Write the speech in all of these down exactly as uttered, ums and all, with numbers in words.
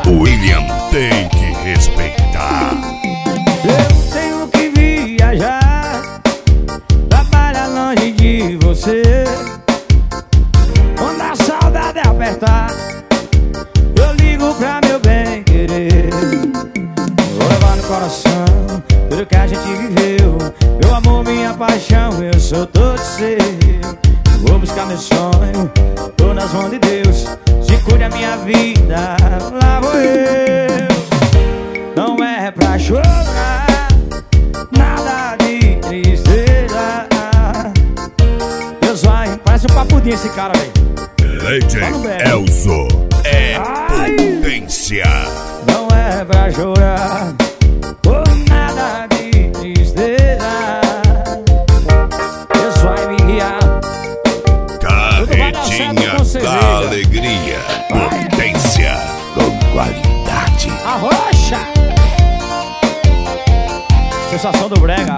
William tem que respeitar. Eu tenho que viajar, trabalhar longe de você. Quando a saudade apertar, eu ligo pra meu bem querer. Vou levar no coração tudo que a gente viveu. Meu amor, minha paixão, eu sou todo seu. Vou buscar meu sonho, tô nas mãos de Deus. Se cuide a minha vida, lá vou eu. Não é pra chorar, nada de tristeza. Deus vai, parece um papudinho esse cara, velho. Legend Elzo é potência. Não é pra chorar, por nada de tristeza. Deus vai me guiar. Carretinha da alegria, potência com qualidade. Arrocha! Sensação do brega.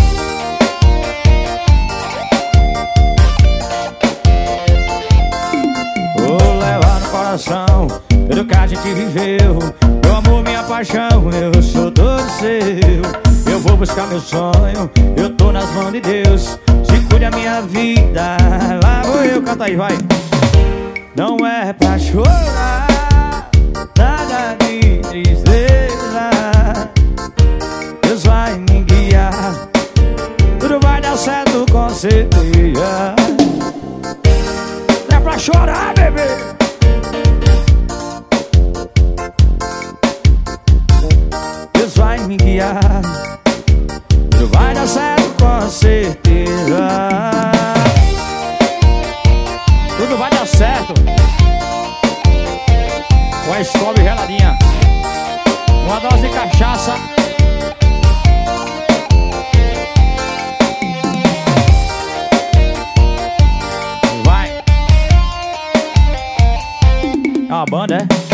Vou levar no coração tudo que a gente viveu. Meu amor, minha paixão, eu sou todo seu. Eu vou buscar meu sonho, eu tô nas mãos de Deus. Se cuide a minha vida, lá vou eu, canta aí, vai. Não é pra chorar, nada de tristeza. Deus vai me guiar, tudo vai dar certo com certeza. Não é pra chorar, bebê. Deus vai me guiar, tudo vai dar certo com certeza. Tudo vai dar certo com a escola geladinha, uma dose de cachaça. Vai. É uma banda, é?